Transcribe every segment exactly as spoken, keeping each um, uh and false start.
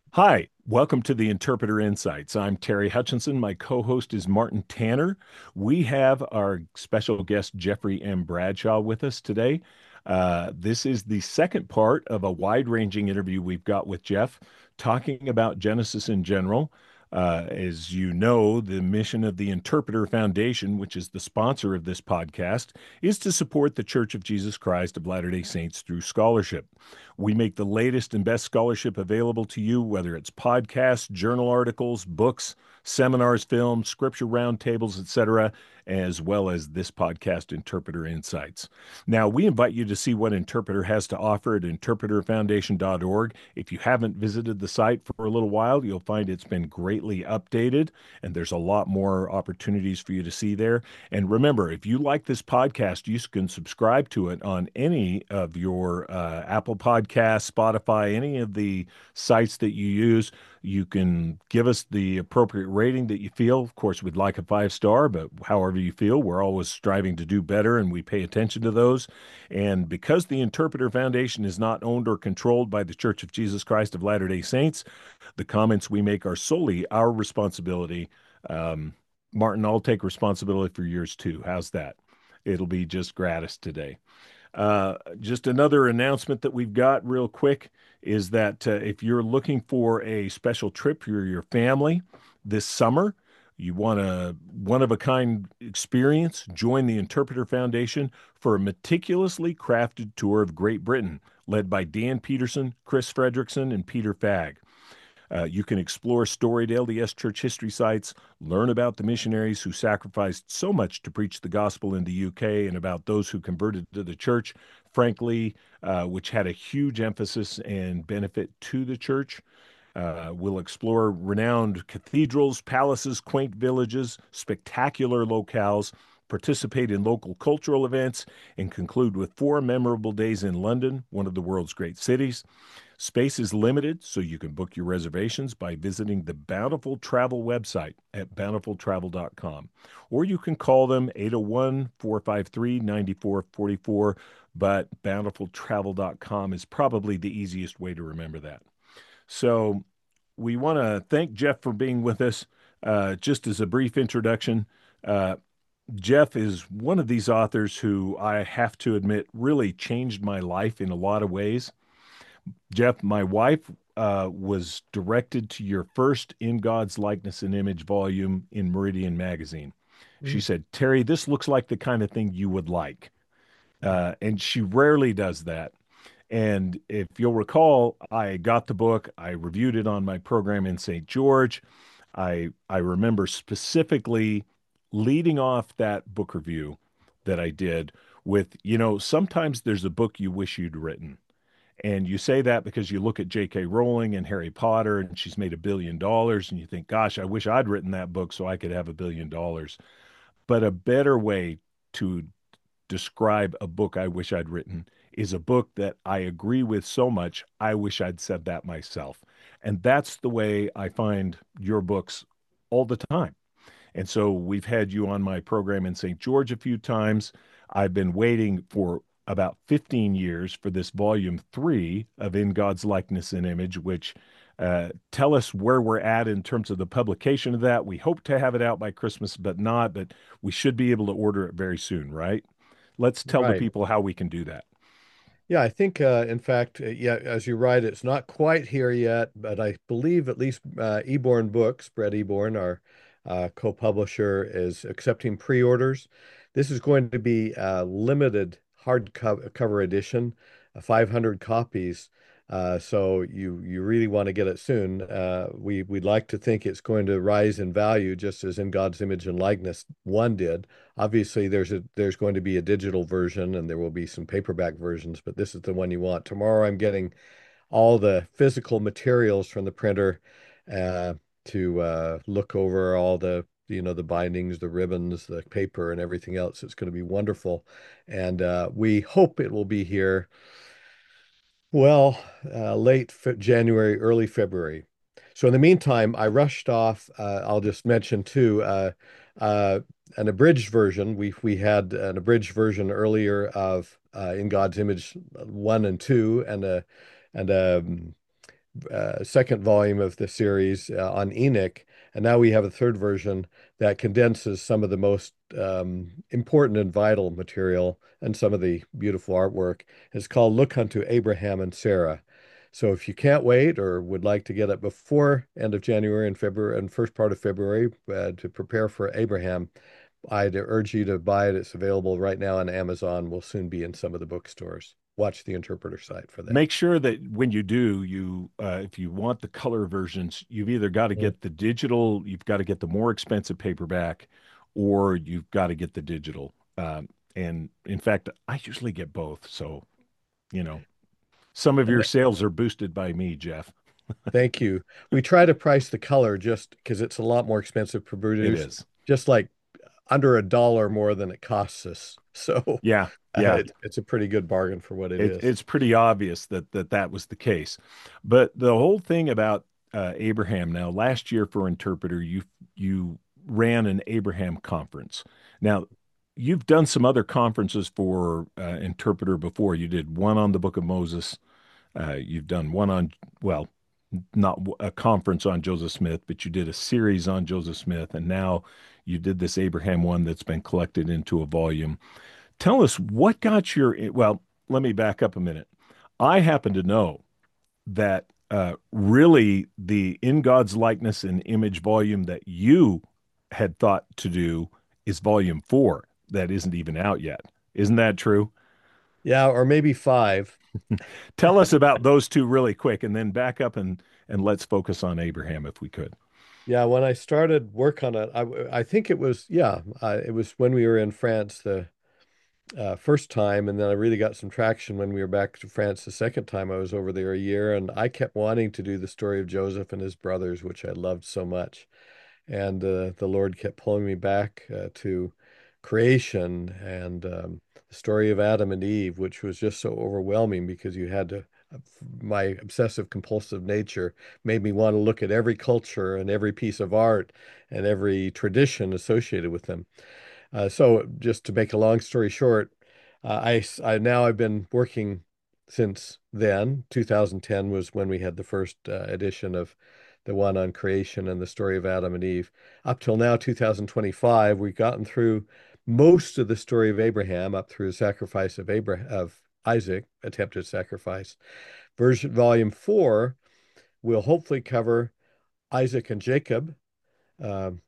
Hi, welcome to the Interpreter Insights. I'm Terry Hutchinson. My co-host is Martin Tanner. We have our special guest Jeffrey M. Bradshaw with us today. Uh, this is the second part of a wide-ranging interview we've got with Jeff talking about Genesis in general. Uh, as you know, the mission of the Interpreter Foundation, which is the sponsor of this podcast, is to support the Church of Jesus Christ of Latter-day Saints through scholarship. We make the latest and best scholarship available to you, whether it's podcasts, journal articles, books, seminars, films, scripture roundtables, et cetera, as well as this podcast, Interpreter Insights. Now, we invite you to see what Interpreter has to offer at interpreter foundation dot org. If you haven't visited the site for a little while, you'll find it's been greatly updated, and there's a lot more opportunities for you to see there. And remember, if you like this podcast, you can subscribe to it on any of your uh, Apple Podcasts, Spotify, any of the sites that you use. You can give us the appropriate rating that you feel. Of course, we'd like a five star, but however you feel, we're always striving to do better and we pay attention to those. And because the Interpreter Foundation is not owned or controlled by the Church of Jesus Christ of Latter-day Saints, the comments we make are solely our responsibility. Um, Martin, I'll take responsibility for yours too. How's that? It'll be just gratis today. Uh, just another announcement that we've got real quick is that uh, if you're looking for a special trip for your family this summer, you want a one of a kind experience, join the Interpreter Foundation for a meticulously crafted tour of Great Britain, led by Dan Peterson, Chris Fredrickson, and Peter Fagg. Uh, you can explore storied L D S church history sites, learn about the missionaries who sacrificed so much to preach the gospel in the U K, and about those who converted to the church, frankly, uh, which had a huge emphasis and benefit to the church. Uh, we'll explore renowned cathedrals, palaces, quaint villages, spectacular locales, participate in local cultural events, and conclude with four memorable days in London, one of the world's great cities. Space is limited, so you can book your reservations by visiting the Bountiful Travel website at bountiful travel dot com. Or you can call them eight oh one, four five three, nine four four four, but bountiful travel dot com is probably the easiest way to remember that. So we want to thank Jeff for being with us. Uh, just as a brief introduction, uh, Jeff is one of these authors who I have to admit really changed my life in a lot of ways. Jeff, my wife uh, was directed to your first In God's Likeness and Image volume in Meridian Magazine. She Mm. said, Terry, this looks like the kind of thing you would like. Uh, and she rarely does that. And if you'll recall, I got the book, I reviewed it on my program in Saint George. I I remember specifically leading off that book review that I did with, you know, sometimes there's a book you wish you'd written. And you say that because you look at J K. Rowling and Harry Potter, and she's made a billion dollars, and you think, gosh, I wish I'd written that book so I could have a billion dollars. But a better way to describe a book I wish I'd written is a book that I agree with so much, I wish I'd said that myself. And that's the way I find your books all the time. And so we've had you on my program in Saint George a few times. I've been waiting for about fifteen years for this volume three of In God's Likeness and Image, which uh, tell us where we're at in terms of the publication of that. We hope to have it out by Christmas, but not, but we should be able to order it very soon, right? Let's tell the Right. people how we can do that. Yeah, I think, uh, in fact, uh, yeah, as you write, it's not quite here yet, but I believe at least uh, Eborn Books, Brett Eborn, our uh, co-publisher, is accepting pre-orders. This is going to be a limited hardcover edition, uh, five hundred copies. Uh, so you you really want to get it soon. Uh, we we'd like to think it's going to rise in value, just as In God's Image and Likeness one did. Obviously, there's a there's going to be a digital version and there will be some paperback versions, but this is the one you want. Tomorrow, I'm getting all the physical materials from the printer uh, to uh, look over all the you know the bindings, the ribbons, the paper, and everything else. It's going to be wonderful, and uh, we hope it will be here. Well, uh, late fe January, early February. So in the meantime, I rushed off. Uh, I'll just mention too, uh, uh, an abridged version. We we had an abridged version earlier of uh, In God's Image one and two, and a and a uh, second volume of the series uh, on Enoch, and now we have a third version that condenses some of the most um, important and vital material and some of the beautiful artwork. It's called Look Unto Abraham and Sarah. So if you can't wait or would like to get it before end of January and February and first part of February uh, to prepare for Abraham, I'd urge you to buy it. It's available right now on Amazon. Will soon be in some of the bookstores. Watch the Interpreter site for that. Make sure that when you do, you uh, if you want the color versions, you've either got to Mm. get the digital, you've got to get the more expensive paperback, or you've got to get the digital. Um, and in fact, I usually get both. So, you know, some of your And sales are boosted by me, Jeff. thank you. We try to price the color just because it's a lot more expensive to It produce, is. just like under a dollar more than it costs us. So Yeah. uh, Yeah. it, it's a pretty good bargain for what it It, is. it's pretty obvious that, that that was the case. But the whole thing about uh, Abraham now, last year for Interpreter, you you ran an Abraham conference. Now, you've done some other conferences for uh, Interpreter before. You did one on the Book of Moses. Uh, you've done one on, well, not a conference on Joseph Smith, but you did a series on Joseph Smith, and now you did this Abraham one that's been collected into a volume. Tell us what got your, well, let me back up a minute. I happen to know that uh, really the In God's Likeness and Image volume that you had thought to do is volume four that isn't even out yet. Isn't that true? Yeah, or maybe five. Tell us about those two really quick and then back up and and let's focus on Abraham if we could. Yeah, when I started work on it, I, I think it was, yeah, uh, it was when we were in France the uh, first time, and then I really got some traction when we were back to France the second time. I was over there a year, and I kept wanting to do the story of Joseph and his brothers, which I loved so much. And uh, the Lord kept pulling me back uh, to creation and um, the story of Adam and Eve, which was just so overwhelming because you had to. My obsessive compulsive nature made me want to look at every culture and every piece of art and every tradition associated with them. Uh, so just to make a long story short, uh, I, I now I've been working since then. two thousand ten was when we had the first uh, edition of the one on creation and the story of Adam and Eve. Up till now, two thousand twenty-five, we've gotten through most of the story of Abraham up through the sacrifice of Abraham of Isaac, attempted sacrifice. Version volume four will hopefully cover Isaac and Jacob. Um,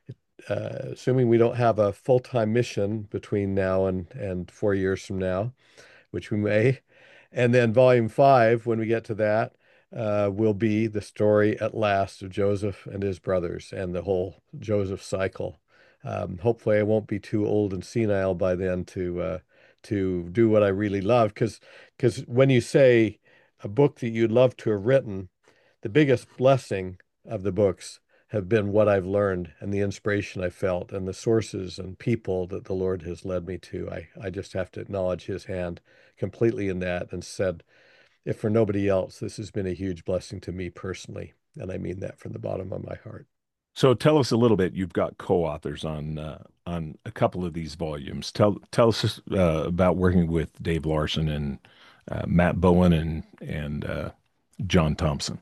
uh, Assuming we don't have a full-time mission between now and and four years from now, which we may. And then volume five, when we get to that, uh, will be the story at last of Joseph and his brothers and the whole Joseph cycle. Um, hopefully, I won't be too old and senile by then to uh, to do what I really love. Because because when you say a book that you'd love to have written, the biggest blessing of the books have been what I've learned and the inspiration I felt and the sources and people that the Lord has led me to. I, I just have to acknowledge his hand completely in that and said, if for nobody else, this has been a huge blessing to me personally. And I mean that from the bottom of my heart. So tell us a little bit. You've got co-authors on uh, on a couple of these volumes. Tell tell us uh, about working with Dave Larson and uh, Matt Bowen and and uh, John Thompson.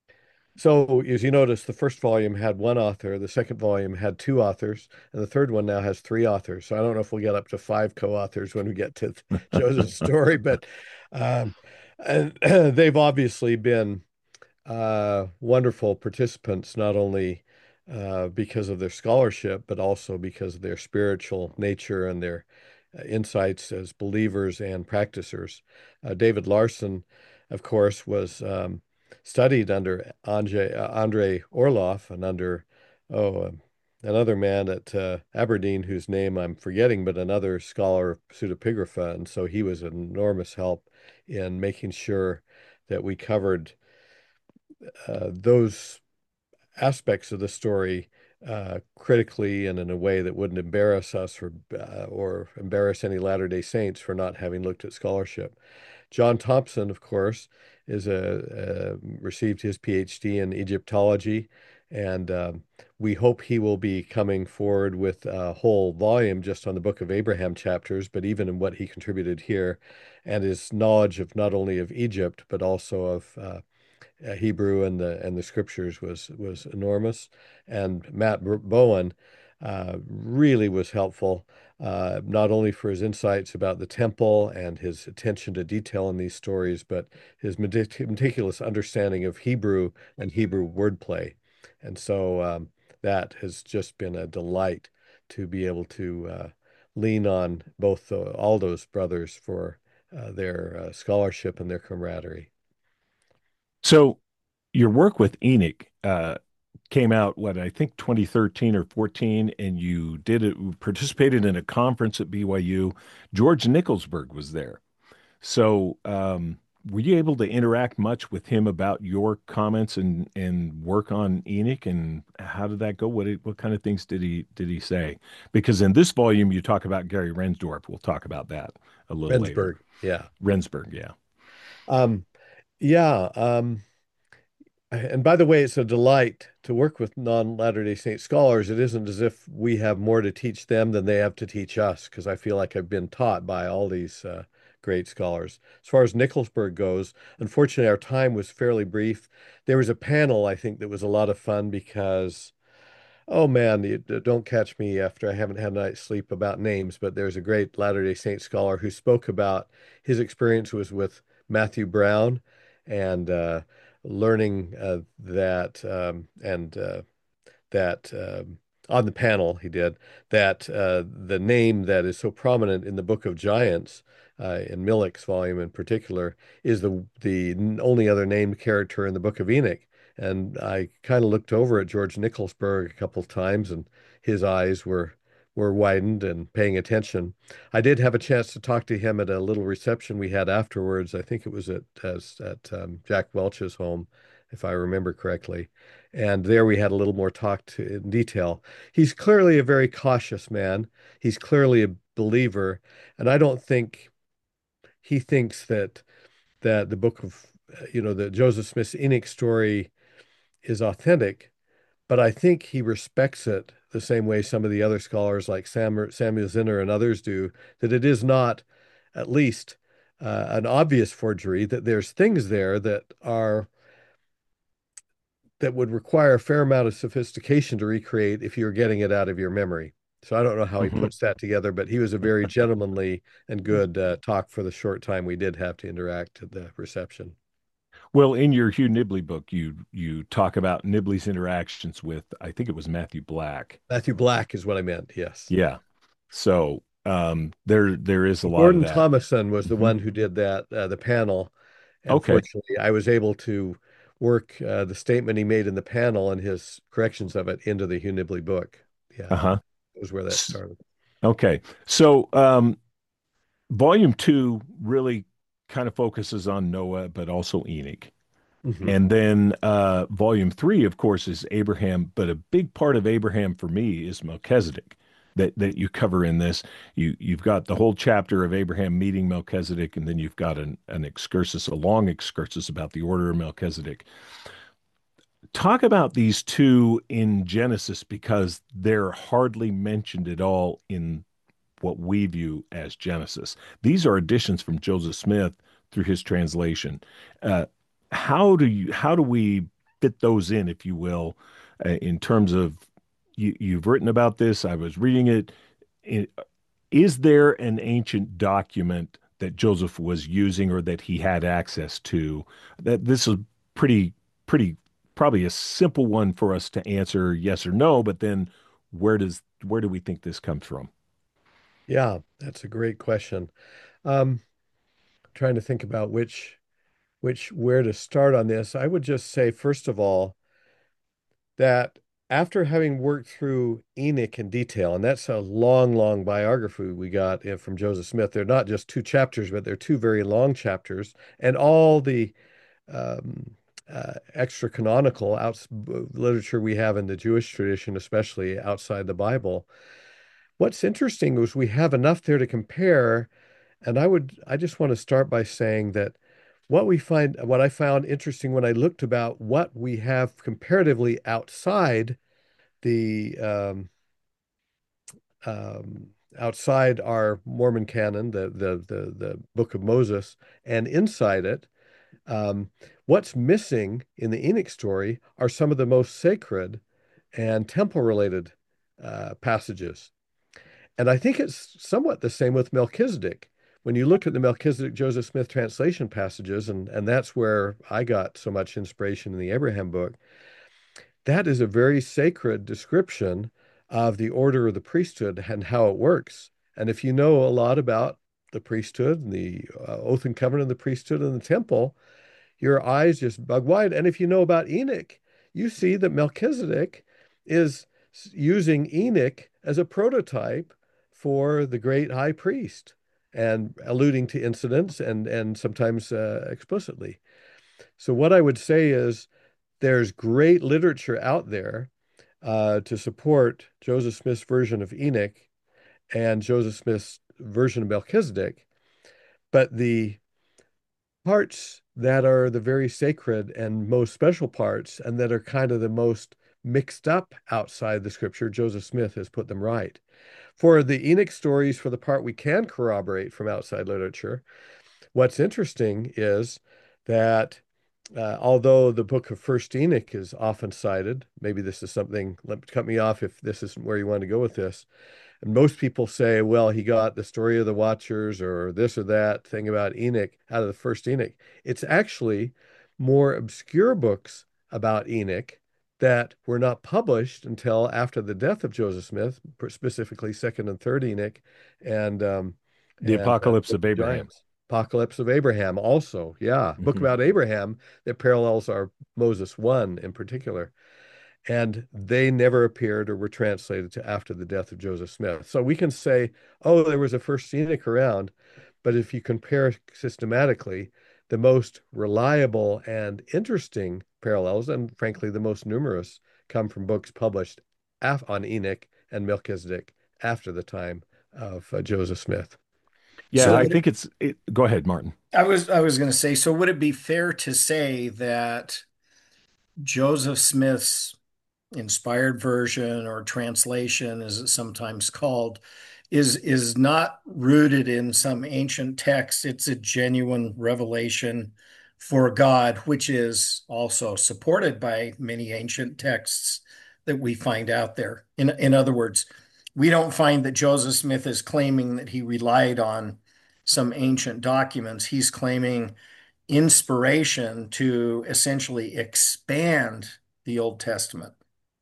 So, as you notice, the first volume had one author, the second volume had two authors, and the third one now has three authors. So, I don't know if we'll get up to five co-authors when we get to Joseph's story, but um, and they've obviously been uh, wonderful participants, not only uh, because of their scholarship, but also because of their spiritual nature and their uh, insights as believers and practicers. Uh, David Larson, of course, was um, studied under Andre, uh, Andre Orloff and under, oh, um, another man at uh, Aberdeen whose name I'm forgetting, but another scholar of pseudepigrapha. And so he was an enormous help in making sure that we covered uh, those aspects of the story uh, critically and in a way that wouldn't embarrass us or uh, or embarrass any Latter-day Saints for not having looked at scholarship. John Thompson, of course, is a, uh, received his PhD in Egyptology, and um, we hope he will be coming forward with a whole volume just on the Book of Abraham chapters, but even in what he contributed here, and his knowledge of not only of Egypt but also of uh, uh, Hebrew and the and the scriptures was was enormous. And Matt Bowen uh, really was helpful, uh, not only for his insights about the temple and his attention to detail in these stories, but his metic meticulous understanding of Hebrew and Hebrew wordplay. And so um, that has just been a delight to be able to uh, lean on both uh, all those brothers for uh, their uh, scholarship and their camaraderie. So your work with Enoch uh, came out, what, I think twenty thirteen or fourteen, and you did it, participated in a conference at B Y U. George Nicholsburg was there. So, um, were you able to interact much with him about your comments and and work on Enoch, and how did that go? What did, what kind of things did he did he say? Because in this volume you talk about Gary Rensdorf. We'll talk about that a little later. Rendsburg, yeah. Rensburg, yeah. Um, yeah. Um, and by the way, it's a delight to work with non-Latter-day Saint scholars. It isn't as if we have more to teach them than they have to teach us, because I feel like I've been taught by all these uh, great scholars. As far as Nicholsburg goes, unfortunately, our time was fairly brief. There was a panel, I think, that was a lot of fun because oh man, you, don't catch me after I haven't had a night's sleep about names, but there's a great Latter-day Saint scholar who spoke about his experience was with Matthew Brown and uh, learning uh, that um, and uh, that um, on the panel he did that uh, the name that is so prominent in the Book of Giants, uh, in Millick's volume in particular, is the the only other named character in the Book of Enoch. And I kind of looked over at George Nicholsburg a couple of times, and his eyes were were widened and paying attention. I did have a chance to talk to him at a little reception we had afterwards. I think it was at as at um, Jack Welch's home, if I remember correctly. And there we had a little more talk to, in detail. He's clearly a very cautious man. He's clearly a believer, and I don't think he thinks that that the book of, you know, the Joseph Smith's Enoch story is authentic, but I think he respects it the same way some of the other scholars like Sam, Samuel Zinner and others do, that it is not at least uh, an obvious forgery, that there's things there that are that would require a fair amount of sophistication to recreate if you're getting it out of your memory. So I don't know how he Mhm. puts that together, but he was a very gentlemanly and good uh, talk for the short time we did have to interact at the reception. Well, in your Hugh Nibley book, you you talk about Nibley's interactions with, I think it was Matthew Black. Matthew Black is what I meant. Yes. Yeah. So um, there there is a lot of Gordon that. Thomason was the Mhm. one who did that, uh, the panel. And Okay. fortunately, I was able to work uh, the statement he made in the panel and his corrections of it into the Hugh Nibley book. Yeah, Uh-huh. that was where that S- started. Okay. So um, volume two really kind of focuses on Noah, but also Enoch. Hmm. And then uh, volume three, of course, is Abraham, but a big part of Abraham for me is Melchizedek that that you cover in this. You you've got the whole chapter of Abraham meeting Melchizedek, and then you've got an, an excursus, a long excursus about the order of Melchizedek. Talk about these two in Genesis because they're hardly mentioned at all in what we view as Genesis. These are additions from Joseph Smith through his translation. Uh, how do you how do we fit those in, if you will, uh, in terms of you, you've written about this? I was reading it. I- Is there an ancient document that Joseph was using or that he had access to? That this is pretty pretty probably a simple one for us to answer yes or no, but then where does where do we think this comes from? Yeah, that's a great question. Um, trying to think about which which where to start on this. I would just say, first of all, that after having worked through Enoch in detail, and that's a long, long biography we got uh, from Joseph Smith. They're not just two chapters, but they're two very long chapters, and all the um, uh, extra canonical outs literature we have in the Jewish tradition, especially outside the Bible. What's interesting is we have enough there to compare, and I would I just want to start by saying that what we find what I found interesting when I looked about what we have comparatively outside the um, um, outside our Mormon canon, the the the the Book of Moses, and inside it, Um, what's missing in the Enoch story are some of the most sacred and temple-related uh, passages. And I think it's somewhat the same with Melchizedek. When you look at the Melchizedek Joseph Smith translation passages, and, and that's where I got so much inspiration in the Abraham book, that is a very sacred description of the order of the priesthood and how it works. And if you know a lot about the priesthood and the uh, oath and covenant of the priesthood and the temple, your eyes just bug wide. And if you know about Enoch, you see that Melchizedek is using Enoch as a prototype for the great high priest and alluding to incidents and, and sometimes uh, explicitly. So, what I would say is there's great literature out there uh, to support Joseph Smith's version of Enoch and Joseph Smith's version of Melchizedek, but the parts that are the very sacred and most special parts, and that are kind of the most mixed up outside the scripture, Joseph Smith has put them right. For the Enoch stories, for the part we can corroborate from outside literature, what's interesting is that uh, although the book of First Enoch is often cited, maybe this is something, let cut me off if this isn't where you want to go with this. And most people say, well, he got the story of the Watchers or this or that thing about Enoch out of the first Enoch. It's actually more obscure books about Enoch that were not published until after the death of Joseph Smith, specifically Second and Third Enoch, and um, The and uh, Apocalypse Book of of Abraham. Giants. Apocalypse of Abraham, also, yeah, book Mhm. about Abraham that parallels our Moses one in particular, and they never appeared or were translated to after the death of Joseph Smith. So we can say, oh, there was a first Enoch around, but if you compare systematically, the most reliable and interesting parallels, and frankly, the most numerous, come from books published af on Enoch and Melchizedek after the time of uh, Joseph Smith. Yeah, So I would it, think it's it, go ahead, Martin. I was I was going to say, so would it be fair to say that Joseph Smith's inspired version or translation, as it's sometimes called, is is not rooted in some ancient text. It's a genuine revelation for God, which is also supported by many ancient texts that we find out there. In in other words, we don't find that Joseph Smith is claiming that he relied on some ancient documents. He's claiming inspiration to essentially expand the Old Testament.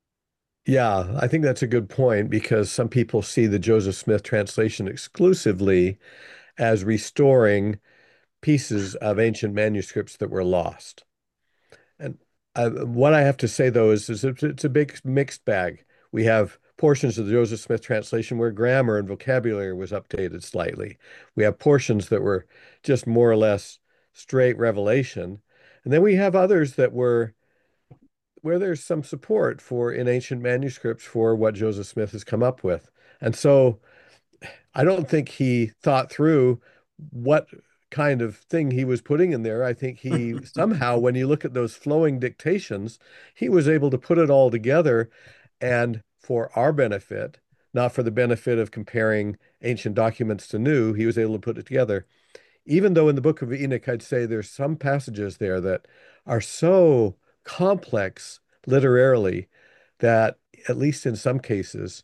Yeah, I think that's a good point because some people see the Joseph Smith translation exclusively as restoring pieces of ancient manuscripts that were lost. And uh, what I have to say, though, is, is it's, it's a big mixed bag. We have portions of the Joseph Smith translation where grammar and vocabulary was updated slightly. We have portions that were just more or less straight revelation. And then we have others that were where there's some support for in ancient manuscripts for what Joseph Smith has come up with. And so I don't think he thought through what kind of thing he was putting in there. I think he somehow, when you look at those flowing dictations, he was able to put it all together and for our benefit, not for the benefit of comparing ancient documents to new, he was able to put it together. Even though in the book of Enoch, I'd say there's some passages there that are so complex literarily that, at least in some cases,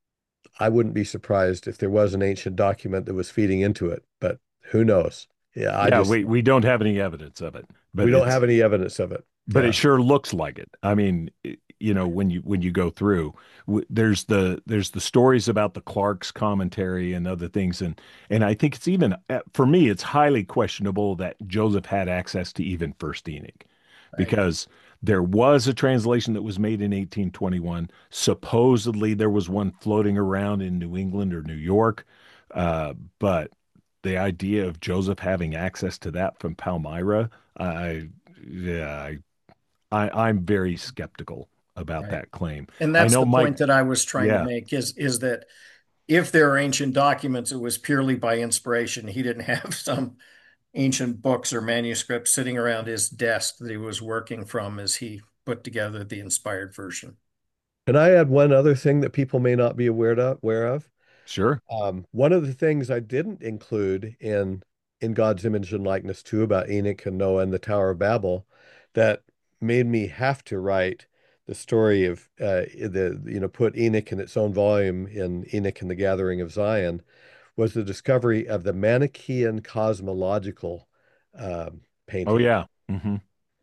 I wouldn't be surprised if there was an ancient document that was feeding into it, but who knows? Yeah, I Yeah, just, we we don't have any evidence of it, we but don't it's have any evidence of it. but it Yeah. sure looks like it. I mean, i- you know, when you when you go through, w- there's the there's the stories about the Clark's commentary and other things, and and I think it's even uh, for me, it's highly questionable that Joseph had access to even First Enoch, Right. because there was a translation that was made in eighteen twenty-one. Supposedly, there was one floating around in New England or New York, uh, but the idea of Joseph having access to that from Palmyra, I yeah, I, I'm very skeptical about Right. that claim. And I that's know the Mike, point that I was trying to yeah, make is is that if there are ancient documents, it was purely by inspiration. He didn't have some ancient books or manuscripts sitting around his desk that he was working from as he put together the inspired version. Can I add one other thing that people may not be aware of? Aware of? sure. Um, one of the things I didn't include in In God's Image and Likeness two about Enoch and Noah and the Tower of Babel that made me have to write the story of uh, the, you know, put Enoch in its own volume in Enoch and the Gathering of Zion was the discovery of the Manichaean cosmological um, Oh painting. yeah. Hmm.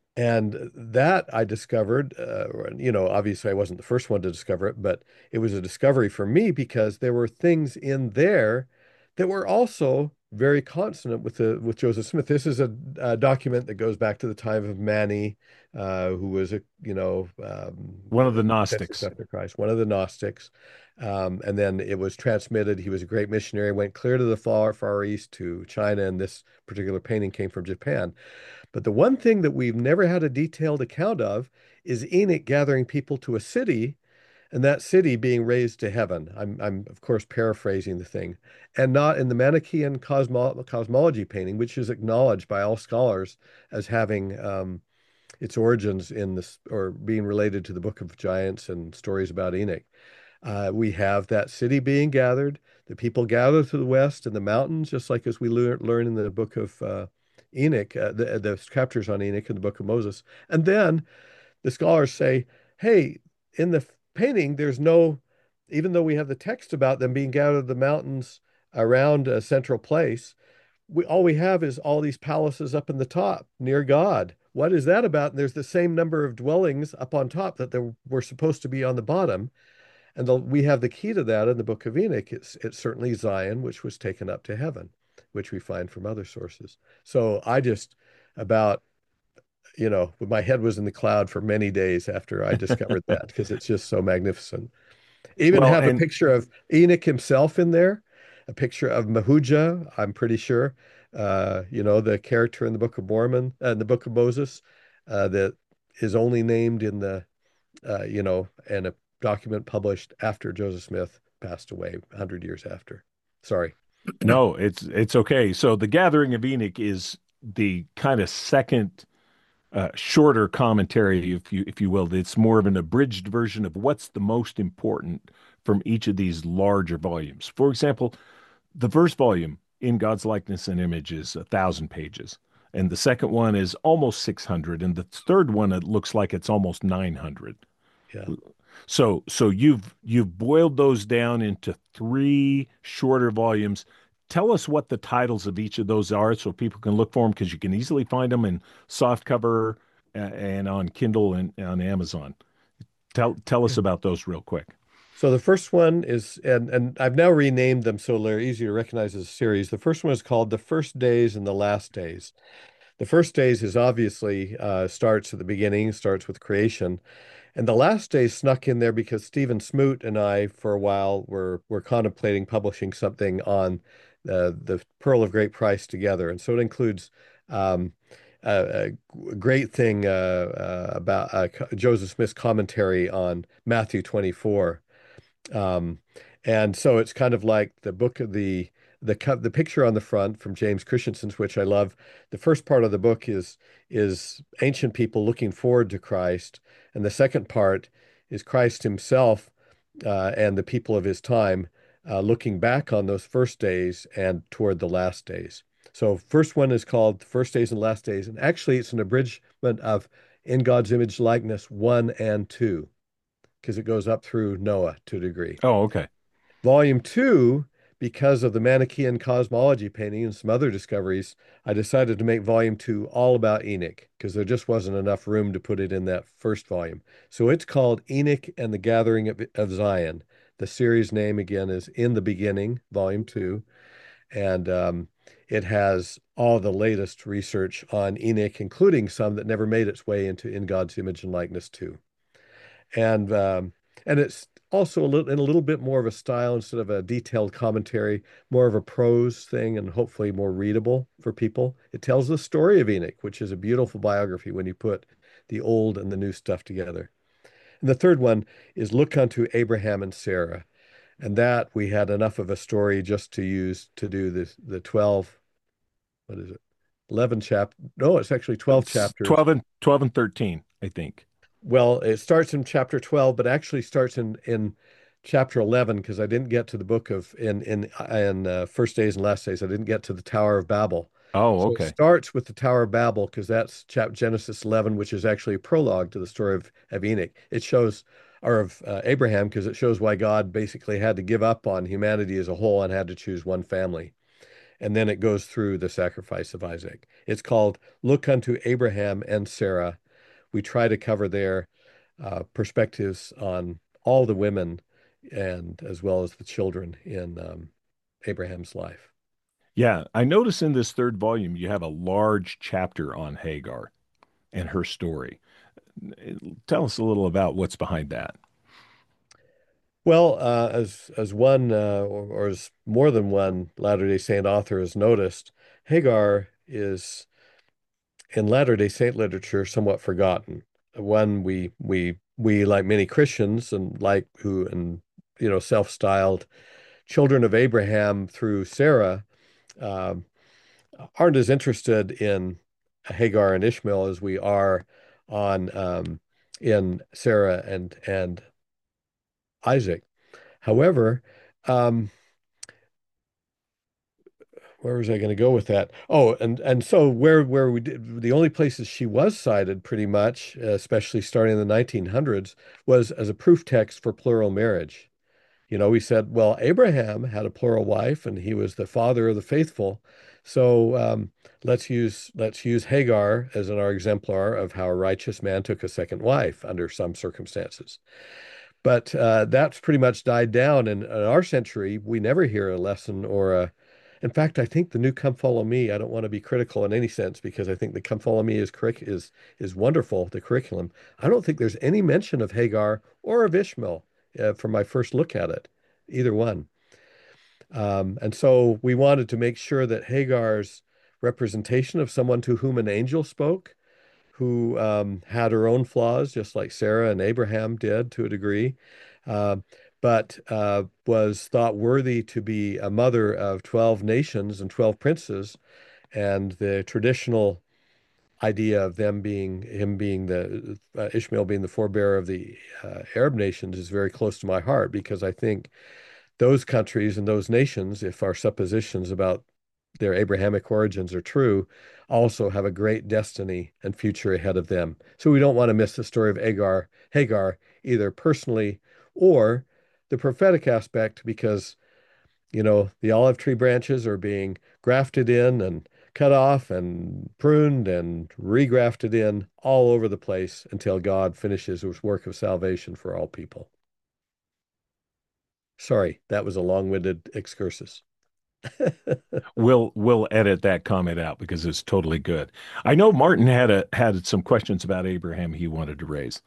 And that I discovered, uh, you know, obviously I wasn't the first one to discover it, but it was a discovery for me because there were things in there that were also very consonant with the with Joseph Smith. This is a, a document that goes back to the time of Mani, uh, who was a, you know, um, One of the census Gnostics. after Christ, one of the Gnostics. Um, and then it was transmitted. He was a great missionary, went clear to the far, far east to China, and this particular painting came from Japan. But the one thing that we've never had a detailed account of is Enoch gathering people to a city and that city being raised to heaven. I'm, I'm of course, paraphrasing the thing, and not in the Manichaean cosmo cosmology painting, which is acknowledged by all scholars as having um, its origins in this or being related to the Book of Giants and stories about Enoch. Uh, we have that city being gathered. The people gather to the west in the mountains, just like as we lear learn in the book of uh, Enoch, uh, the, the chapters on Enoch in the book of Moses. And then the scholars say, hey, in the painting, there's no, even though we have the text about them being gathered in the mountains around a central place, we all we have is all these palaces up in the top near God. What is that about? And there's the same number of dwellings up on top that there were supposed to be on the bottom. And the, we have the key to that in the book of Enoch. It's, it's certainly Zion, which was taken up to heaven, which we find from other sources. So I just about, you know, my head was in the cloud for many days after I discovered that because it's just so magnificent. Even Well, have a and picture of Enoch himself in there, a picture of Mahuja, I'm pretty sure, uh, you know, the character in the Book of Mormon, uh, in the Book of Moses, uh, that is only named in the uh, you know, and a document published after Joseph Smith passed away a hundred years after. Sorry. no, it's it's okay. So the Gathering of Enoch is the kind of second uh, shorter commentary, if you if you will. It's more of an abridged version of what's the most important from each of these larger volumes. For example, the first volume, In God's Likeness and Image, is a thousand pages, and the second one is almost six hundred, and the third one it looks like it's almost nine hundred. Yeah. So so you've you've boiled those down into three shorter volumes. Tell us what the titles of each of those are so people can look for them because you can easily find them in softcover uh, and on Kindle and on Amazon. Tell tell us about those real quick. So the first one is, and and I've now renamed them so they're easy to recognize as a series. The first one is called The First Days and the Last Days. The first days is obviously uh, starts at the beginning, starts with creation. And the last days snuck in there because Stephen Smoot and I, for a while, were were contemplating publishing something on uh, the Pearl of Great Price together. And so it includes um, a, a great thing uh, uh, about uh, Joseph Smith's commentary on Matthew twenty-four. Um, and so it's kind of like the book of the the the picture on the front from James Christensen's, which I love. The first part of the book is is ancient people looking forward to Christ, and the second part is Christ himself uh, and the people of his time uh, looking back on those first days and toward the last days. So first one is called First Days and Last Days, and actually it's an abridgment of In God's Image Likeness one and two because it goes up through Noah to a degree. Oh, okay. Volume two, because of the Manichaean cosmology painting and some other discoveries, I decided to make volume two all about Enoch because there just wasn't enough room to put it in that first volume. So it's called Enoch and the Gathering of, of Zion. The series name again is In the Beginning, volume two. And um, it has all the latest research on Enoch, including some that never made its way into In God's Image and Likeness two. And um, and it's also a little in a little bit more of a style instead of a detailed commentary, more of a prose thing, and hopefully more readable for people. It tells the story of Enoch, which is a beautiful biography when you put the old and the new stuff together. And the third one is Look Unto Abraham and Sarah, and that we had enough of a story just to use to do the the twelve. What is it? eleven chap. No, it's actually twelve It's chapters. twelve and twelve and thirteen, I think. Well, it starts in chapter twelve, but actually starts in in chapter eleven because I didn't get to the book of in in in uh, First Days and Last Days. I didn't get to the Tower of Babel. Oh, So it okay. starts with the Tower of Babel because that's chap Genesis eleven, which is actually a prologue to the story of, of Enoch. It shows, or of uh, Abraham, because it shows why God basically had to give up on humanity as a whole and had to choose one family. And then it goes through the sacrifice of Isaac. It's called Look Unto Abraham and Sarah. We try to cover their uh, perspectives on all the women and as well as the children in um, Abraham's life. Yeah, I notice in this third volume you have a large chapter on Hagar and her story. Tell us a little about what's behind that. Well, uh, as as one uh, or, or as more than one Latter-day Saint author has noticed, Hagar is in Latter-day Saint literature somewhat forgotten. One we we we like many Christians and like who and you know self-styled children of Abraham through Sarah um, aren't as interested in Hagar and Ishmael as we are on um, in Sarah and and Isaac. However, um, where was I going to go with that? Oh, and and so where where we did the only places she was cited pretty much, uh, especially starting in the nineteen hundreds, was as a proof text for plural marriage. You know, we said, well, Abraham had a plural wife, and he was the father of the faithful. So um, let's use let's use Hagar as an our exemplar of how a righteous man took a second wife under some circumstances. But uh, that's pretty much died down. And in our century, we never hear a lesson or a. In fact, I think the new "Come Follow Me." I don't want to be critical in any sense because I think the "Come Follow Me" is curric is is wonderful. The curriculum. I don't think there's any mention of Hagar or of Ishmael uh, from my first look at it, either one. Um, and so we wanted to make sure that Hagar's representation of someone to whom an angel spoke who um, had her own flaws, just like Sarah and Abraham did to a degree, uh, but uh, was thought worthy to be a mother of twelve nations and twelve princes. And the traditional idea of them being, him being the, uh, Ishmael being the forebearer of the uh, Arab nations is very close to my heart because I think those countries and those nations, if our suppositions about their Abrahamic origins are true, also have a great destiny and future ahead of them. So we don't want to miss the story of Agar, Hagar, either personally or the prophetic aspect, because, you know, the olive tree branches are being grafted in and cut off and pruned and regrafted in all over the place until God finishes his work of salvation for all people. Sorry, that was a long-winded excursus. We'll we'll edit that comment out because it's totally good. I know Martin had a had some questions about Abraham he wanted to raise.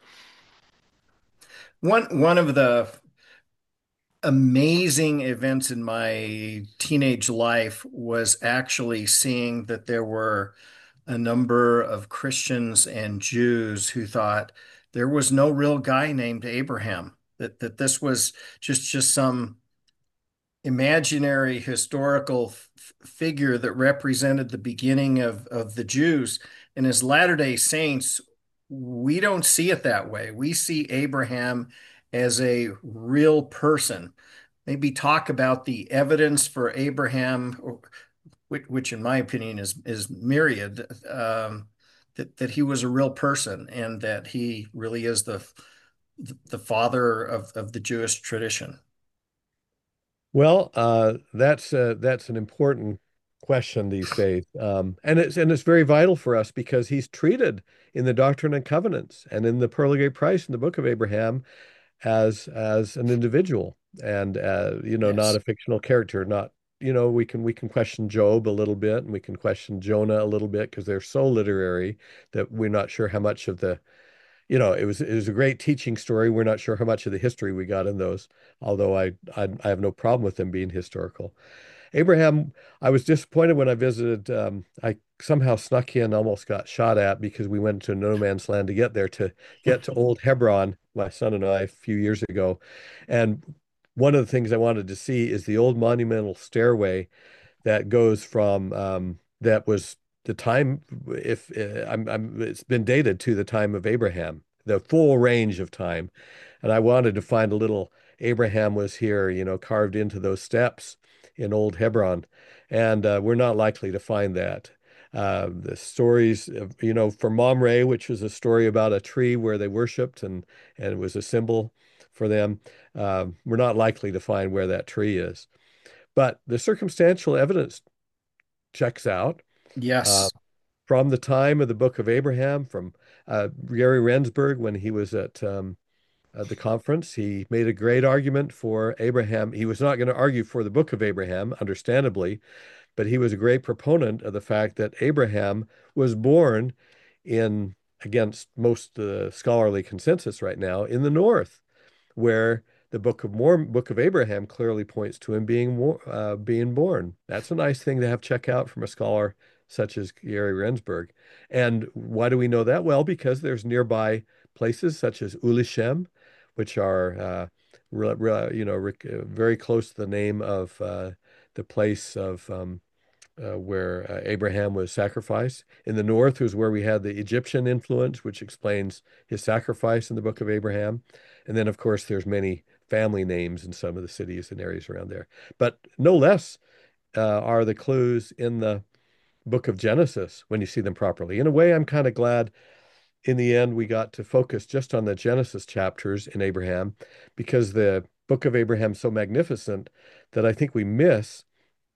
One one of the amazing events in my teenage life was actually seeing that there were a number of Christians and Jews who thought there was no real guy named Abraham, that that this was just just some imaginary historical f- figure that represented the beginning of, of the Jews. And as Latter-day Saints, we don't see it that way. We see Abraham as a real person. Maybe talk about the evidence for Abraham, which, which in my opinion is is myriad, um, that that he was a real person and that he really is the the father of, of the Jewish tradition. Well, uh, that's uh, that's an important question these days, um, and it's and it's very vital for us because he's treated in the Doctrine and Covenants and in the Pearl of Great Price in the Book of Abraham as as an individual and uh, you know not Yes. a fictional character. Not you know we can we can question Job a little bit and we can question Jonah a little bit because they're so literary that we're not sure how much of the you know, it was it was a great teaching story. We're not sure how much of the history we got in those, although I I, I have no problem with them being historical. Abraham, I was disappointed when I visited. Um, I somehow snuck in, almost got shot at because we went to no man's land to get there to get to Old Hebron, my son and I, a few years ago. And one of the things I wanted to see is the old monumental stairway that goes from um, that was the time if uh, I'm, I'm it's been dated to the time of Abraham, the full range of time, and I wanted to find a little Abraham was here, you know, carved into those steps. in Old Hebron, and uh, we're not likely to find that. Uh, the stories, of, you know, for Mamre, which was a story about a tree where they worshipped and and it was a symbol for them. Uh, we're not likely to find where that tree is, but the circumstantial evidence checks out. Uh, Yes. from the time of the Book of Abraham, from uh, Gary Rensburg when he was at um, at the conference. He made a great argument for Abraham. He was not going to argue for the Book of Abraham, understandably, but he was a great proponent of the fact that Abraham was born in, against most uh, scholarly consensus right now, in the north, where the Book of Mormon, Book of Abraham clearly points to him being uh, being born. That's a nice thing to have check out from a scholar such as Gary Rensburg. And why do we know that? Well, because there's nearby places such as Ulishem, which are uh, re, re, you know re, very close to the name of uh, the place of um, uh, where uh, Abraham was sacrificed. In the north was where we had the Egyptian influence, which explains his sacrifice in the Book of Abraham. And then, of course, there's many family names in some of the cities and areas around there. But no less uh, are the clues in the Book of Genesis when you see them properly. In a way, I'm kind of glad in the end we got to focus just on the Genesis chapters in Abraham because the Book of Abraham is so magnificent that I think we miss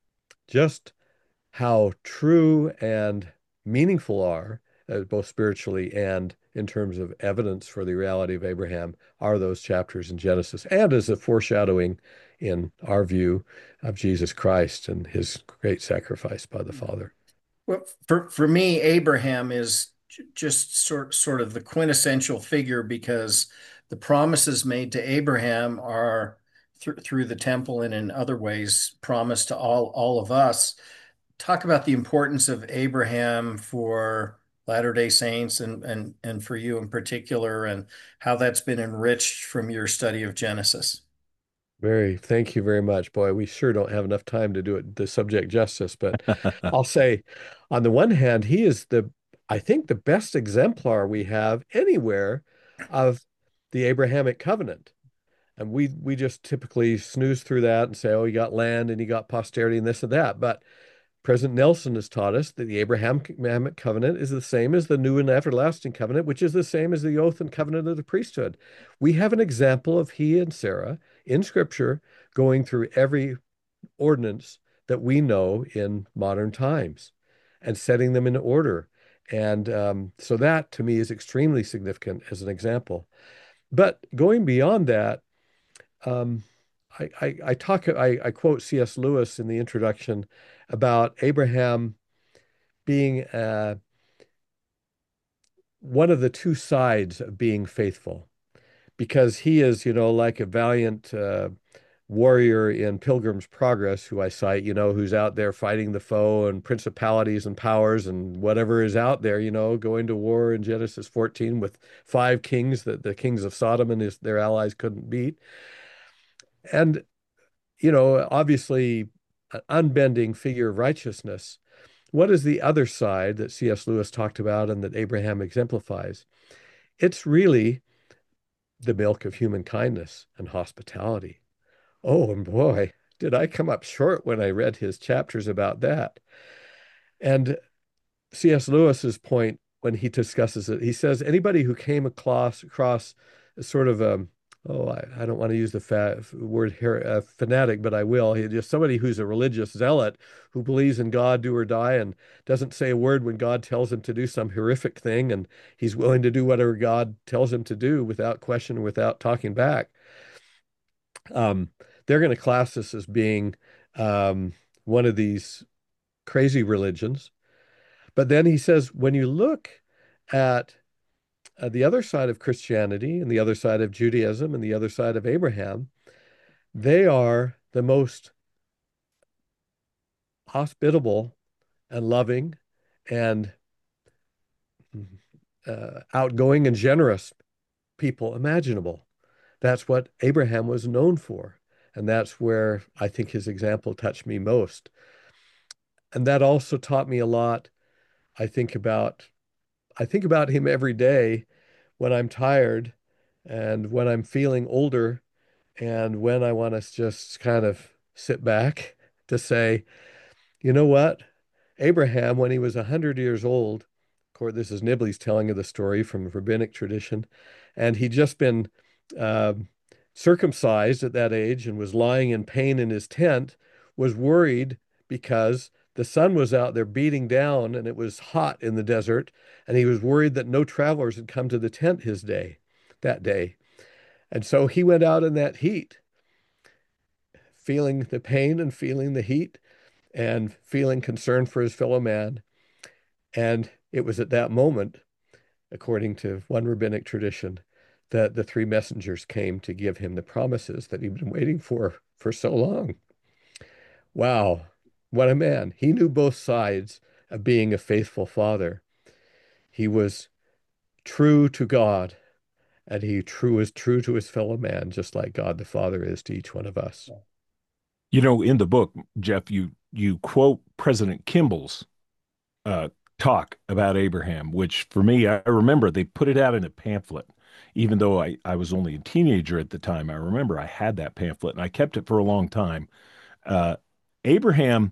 just how true and meaningful are, uh, both spiritually and in terms of evidence for the reality of Abraham, are those chapters in Genesis, and as a foreshadowing, in our view, of Jesus Christ and his great sacrifice by the Father. Well, for for me, Abraham is j- just sort sort of the quintessential figure because the promises made to Abraham are through through the temple and in other ways promised to all all of us. Talk about the importance of Abraham for Latter-day Saints and and and for you in particular, and how that's been enriched from your study of Genesis. Very, thank you very much. Boy, we sure don't have enough time to do it the subject justice, but I'll say on the one hand, he is the, I think, the best exemplar we have anywhere of the Abrahamic covenant. And we we just typically snooze through that and say, oh, you got land and you got posterity and this and that. But President Nelson has taught us that the Abrahamic covenant is the same as the new and everlasting covenant, which is the same as the oath and covenant of the priesthood. We have an example of he and Sarah in Scripture going through every ordinance that we know in modern times and setting them in order. And um, so that to me is extremely significant as an example. But going beyond that, um, I, I, I talk, I, I quote C S. Lewis in the introduction about Abraham being uh, one of the two sides of being faithful, because he is, you know, like a valiant uh, warrior in Pilgrim's Progress, who I cite, you know, who's out there fighting the foe and principalities and powers and whatever is out there, you know, going to war in Genesis fourteen with five kings that the kings of Sodom and his, their allies couldn't beat. And you know, obviously an unbending figure of righteousness. What is the other side that C S. Lewis talked about and that Abraham exemplifies? It's really the milk of human kindness and hospitality. Oh, and boy, did I come up short when I read his chapters about that. And C S. Lewis's point when he discusses it, he says anybody who came across across a sort of a oh, I, I don't want to use the fa word here, uh, fanatic, but I will. He, just somebody who's a religious zealot who believes in God, do or die, and doesn't say a word when God tells him to do some horrific thing, and he's willing to do whatever God tells him to do without question, without talking back. Um, they're going to class this as being um, one of these crazy religions. But then he says, when you look at uh, the other side of Christianity and the other side of Judaism and the other side of Abraham, they are the most hospitable and loving and uh, outgoing and generous people imaginable. That's what Abraham was known for. And that's where I think his example touched me most. And that also taught me a lot. I think about I think about him every day when I'm tired and when I'm feeling older and when I want to just kind of sit back to say, you know what? Abraham, when he was a hundred years old, of course, this is Nibley's telling of the story from rabbinic tradition, and he'd just been uh, circumcised at that age and was lying in pain in his tent, was worried because the sun was out there beating down and it was hot in the desert, and he was worried that no travelers had come to the tent his day, that day. And so he went out in that heat, feeling the pain and feeling the heat and feeling concern for his fellow man. And it was at that moment, according to one rabbinic tradition, that the three messengers came to give him the promises that he'd been waiting for for so long. Wow, what a man. He knew both sides of being a faithful father. He was true to God, and he true was true to his fellow man, just like God the Father is to each one of us. You know, in the book, Jeff, you you quote President Kimball's uh, talk about Abraham, which for me, I remember they put it out in a pamphlet. Even though I, I was only a teenager at the time, I remember I had that pamphlet and I kept it for a long time. Uh, Abraham,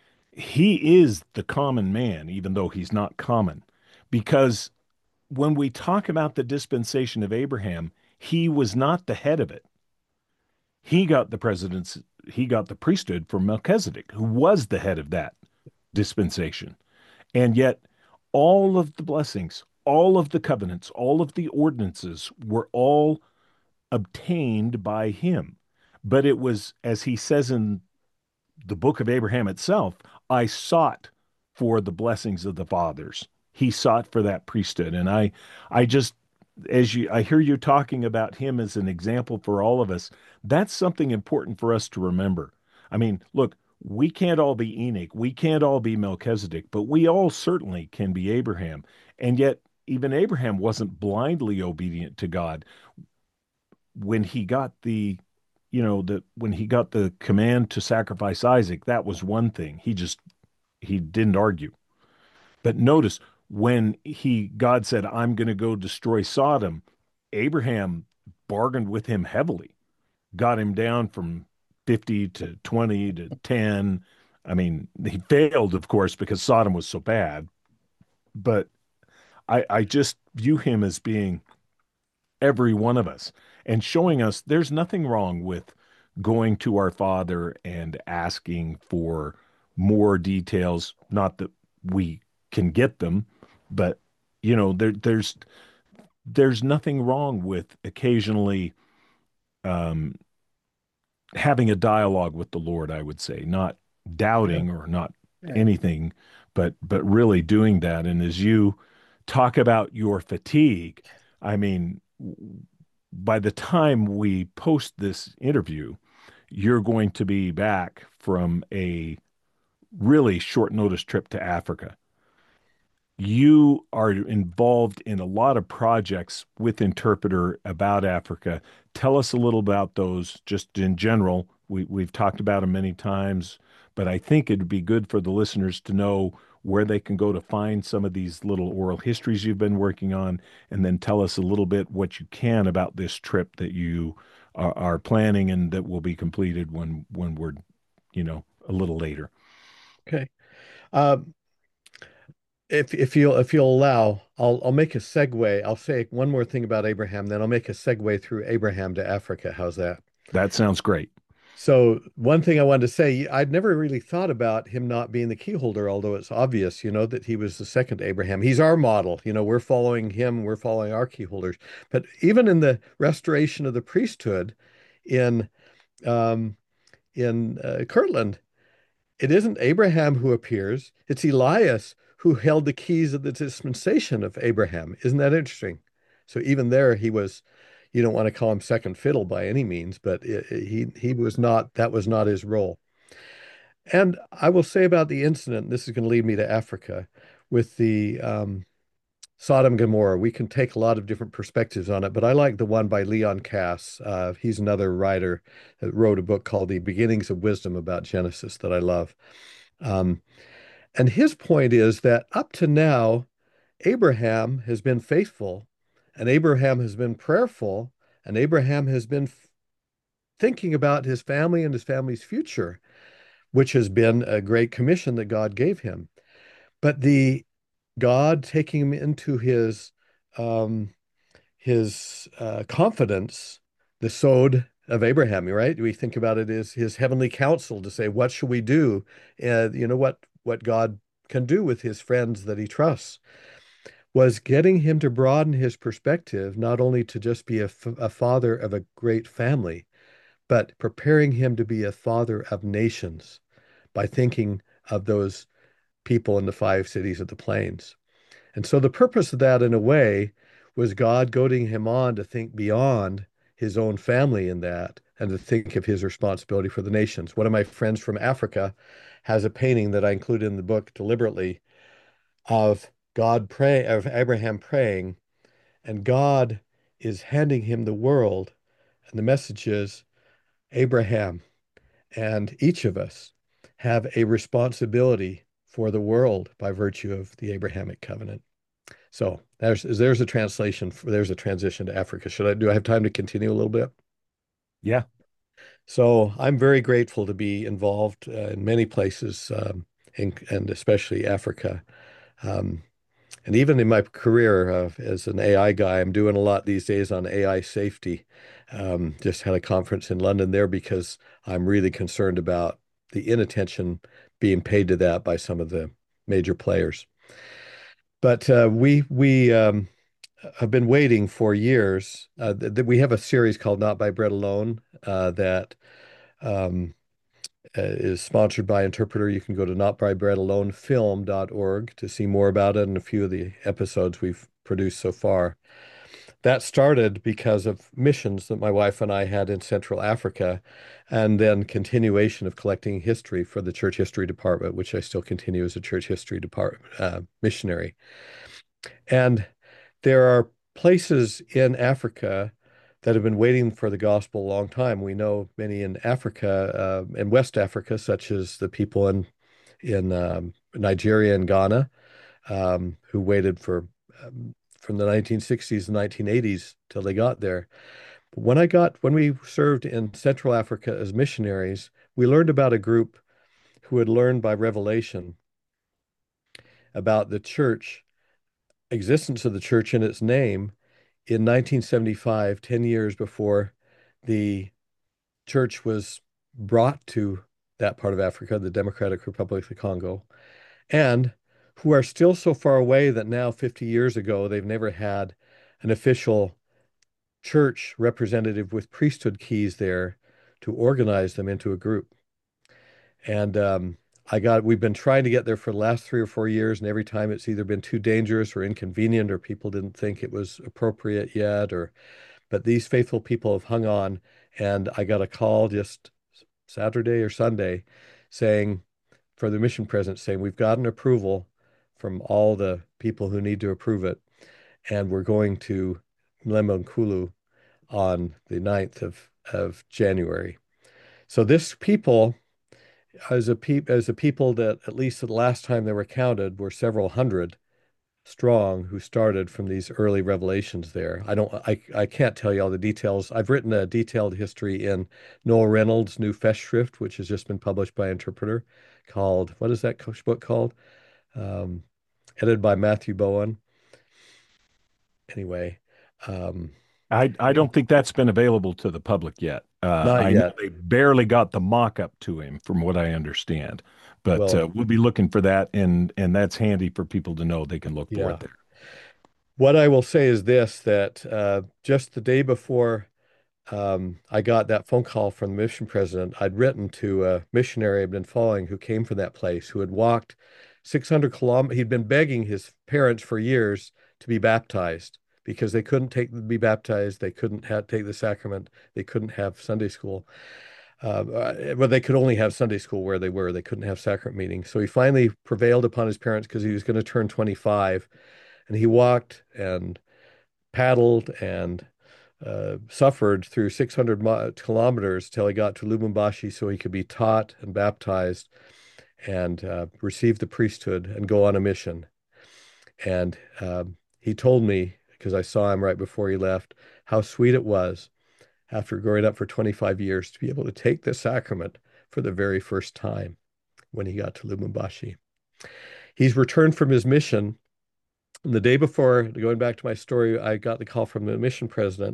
he is the common man, even though he's not common, because when we talk about the dispensation of Abraham, he was not the head of it. He got the president's, he got the priesthood from Melchizedek, who was the head of that dispensation. And yet, all of the blessings, all of the covenants, all of the ordinances were all obtained by him. But it was, as he says in the book of Abraham itself, I sought for the blessings of the fathers. He sought for that priesthood. And I, I just, as you, I hear you talking about him as an example for all of us, that's something important for us to remember. I mean, look, we can't all be Enoch, we can't all be Melchizedek, but we all certainly can be Abraham. And yet, even Abraham wasn't blindly obedient to God. When he got the, you know, the when he got the command to sacrifice Isaac, that was one thing. He just he didn't argue. But notice when he God said, I'm going to go destroy Sodom, Abraham bargained with him heavily, got him down from fifty to twenty to ten. I mean, he failed, of course, because Sodom was so bad. But I, I just view him as being every one of us and showing us there's nothing wrong with going to our Father and asking for more details. Not that we can get them, but you know, there, there's there's nothing wrong with occasionally um, having a dialogue with the Lord, I would say, not Yeah. doubting or not Yeah. anything, but but really doing that. And as you talk about your fatigue, I mean, by the time we post this interview, you're going to be back from a really short notice trip to Africa. You are involved in a lot of projects with Interpreter about Africa. Tell us a little about those just in general. We, we've talked about them many times, but I think it'd be good for the listeners to know where they can go to find some of these little oral histories you've been working on, and then tell us a little bit what you can about this trip that you are, are planning and that will be completed when when we're, you know, a little later. Okay. Um, if if you'll if you'll allow, I'll I'll make a segue. I'll say one more thing about Abraham, then I'll make a segue through Abraham to Africa. How's that? That sounds great. So one thing I wanted to say, I'd never really thought about him not being the key holder, although it's obvious, you know, that he was the second Abraham. He's our model, you know, we're following him, we're following our key holders. But even in the restoration of the priesthood in um, in uh, Kirtland, it isn't Abraham who appears, it's Elias who held the keys of the dispensation of Abraham. Isn't that interesting? So even there, he was, you don't want to call him second fiddle by any means, but it, it- he he was not, that was not his role. And I will say about the incident, this is going to lead me to Africa, with the um, Sodom and Gomorrah. We can take a lot of different perspectives on it, but I like the one by Leon Cass. Uh, he's another writer that wrote a book called The Beginnings of Wisdom about Genesis that I love. Um, and his point is that up to now, Abraham has been faithful, and Abraham has been prayerful, and Abraham has been f- thinking about his family and his family's future. which has been a great commission that God gave him. But the God taking him into his um, his uh, confidence, the sod of Abraham, right? We think about it as his heavenly counsel to say, what should we do? And you know what what God can do with his friends that he trusts was getting him to broaden his perspective, not only to just be a, a father of a great family, but preparing him to be a father of nations by thinking of those people in the five cities of the plains. And so the purpose of that, in a way, was God goading him on to think beyond his own family in that and to think of his responsibility for the nations. One of my friends from Africa has a painting that I include in the book deliberately of God pray of Abraham praying, and God is handing him the world. And the message is Abraham and each of us have a responsibility for the world by virtue of the Abrahamic covenant. So there's there's a translation for, there's a transition to Africa. Should I do I have time to continue a little bit? Yeah. So I'm very grateful to be involved uh, in many places, um, in, and especially Africa. Um, and even in my career uh, as an A I guy, I'm doing a lot these days on A I safety. Um, just had a conference in London there because I'm really concerned about the inattention being paid to that by some of the major players. But uh, we we um, have been waiting for years. Uh, th th- we have a series called Not by Bread Alone uh, that um, uh, is sponsored by Interpreter. You can go to not by bread alone film dot org to see more about it and a few of the episodes we've produced so far. That started because of missions that my wife and I had in Central Africa, and then continuation of collecting history for the Church History Department, which I still continue as a Church History Department uh, missionary. And there are places in Africa that have been waiting for the gospel a long time. We know many in Africa, uh, in West Africa, such as the people in in um, Nigeria and Ghana, um, who waited for um, from the nineteen sixties and nineteen eighties till they got there. But when I got when we served in Central Africa as missionaries, we learned about a group who had learned by revelation about the church, existence of the church in its name in nineteen seventy-five, ten years before the church was brought to that part of Africa, the Democratic Republic of the Congo, and who are still so far away that now, fifty years ago, they've never had an official church representative with priesthood keys there to organize them into a group. And um, I got, we've been trying to get there for the last three or four years, and every time it's either been too dangerous or inconvenient, or people didn't think it was appropriate yet, or, but these faithful people have hung on. And I got a call just Saturday or Sunday saying, for the mission president, saying, we've gotten approval from all the people who need to approve it. And we're going to Mlemankulu on the ninth of, of January. So this people as a pe as a people that at least the last time they were counted were several hundred strong who started from these early revelations there. I don't I I can't tell you all the details. I've written a detailed history in Noel Reynolds' new Festschrift, which has just been published by Interpreter, called what is that book called? Um, edited by Matthew Bowen. Anyway, um, I, I don't think that's been available to the public yet. Uh, not I know yet. they barely got the mock-up to him, from what I understand. But Well, uh, we'll be looking for that, and and that's handy for people to know they can look for yeah. it there. What I will say is this, that uh, just the day before um, I got that phone call from the mission president, I'd written to a missionary I'd been following who came from that place, who had walked six hundred kilometers. He'd been begging his parents for years to be baptized because they couldn't take be baptized. They couldn't have, take the sacrament. They couldn't have Sunday school. Uh, well, they could only have Sunday school where they were. They couldn't have sacrament meetings. So he finally prevailed upon his parents because he was going to turn twenty-five. And he walked and paddled and uh, suffered through six hundred kilometers till he got to Lubumbashi so he could be taught and baptized and uh, receive the priesthood and go on a mission. And um, he told me, because I saw him right before he left, how sweet it was after growing up for twenty-five years to be able to take the sacrament for the very first time. when he got to Lubumbashi. He's returned from his mission. And the day before, going back to my story, I got the call from the mission president.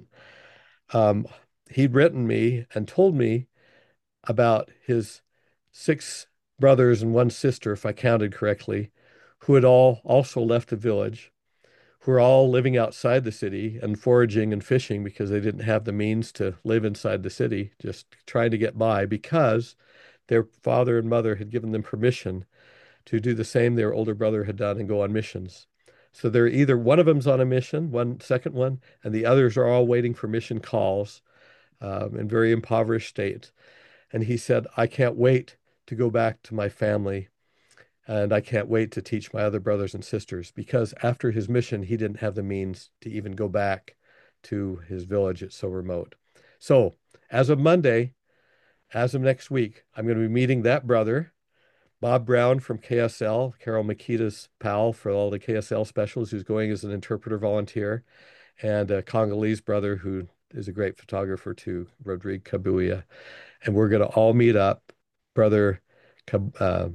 Um, he'd written me and told me about his six brothers and one sister, if I counted correctly, who had all also left the village, who were all living outside the city and foraging and fishing because they didn't have the means to live inside the city, just trying to get by because their father and mother had given them permission to do the same their older brother had done and go on missions. So they're either one of them's on a mission, one second one, and the others are all waiting for mission calls um, in very impoverished states. And he said, I can't wait to go back to my family. And I can't wait to teach my other brothers and sisters because after his mission, he didn't have the means to even go back to his village. It's so remote. So as of Monday, as of next week, I'm going to be meeting that brother, Bob Brown from K S L, Carol Makita's pal for all the K S L specials, who's going as an interpreter volunteer, and a Congolese brother who is a great photographer too, Rodrigue Kabuya. And we're going to all meet up. Brother, uh,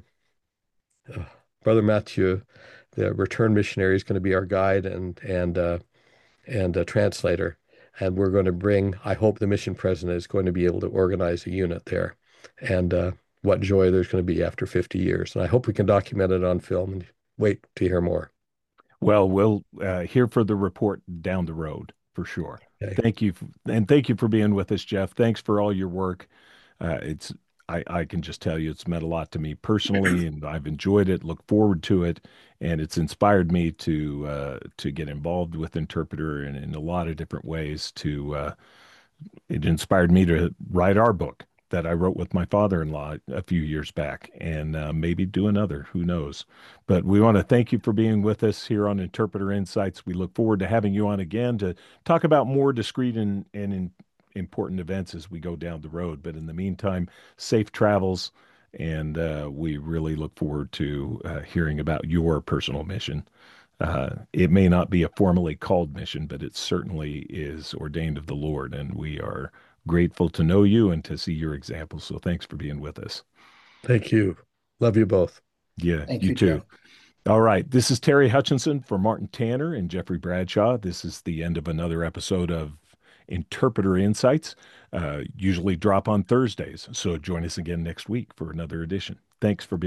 uh, Brother Mathieu, the return missionary, is going to be our guide and and uh, and a translator. And we're going to bring, I hope the mission president is going to be able to organize a unit there. And uh, what joy there's going to be after fifty years. And I hope we can document it on film and wait to hear more. Well, we'll uh, hear for the report down the road for sure. Okay. Thank you. f- And thank you for being with us, Jeff. Thanks for all your work. Uh, it's I, I can just tell you it's meant a lot to me personally, and I've enjoyed it, look forward to it, and it's inspired me to uh, to get involved with Interpreter in, in a lot of different ways. To uh, It inspired me to write our book that I wrote with my father-in-law a few years back, and uh, maybe do another. Who knows? But we want to thank you for being with us here on Interpreter Insights. We look forward to having you on again to talk about more discrete and, and in, important events as we go down the road. But in the meantime, safe travels, and uh, we really look forward to uh, hearing about your personal mission. Uh, it may not be a formally called mission, but it certainly is ordained of the Lord, and we are grateful to know you and to see your example. So thanks for being with us. Thank you. Love you both. Yeah, Thank you you, too. Jeff. All right. This is Terry Hutchinson for Martin Tanner and Jeffrey Bradshaw. This is the end of another episode of Interpreter Insights. Uh, usually drop on Thursdays. So join us again next week for another edition. Thanks for being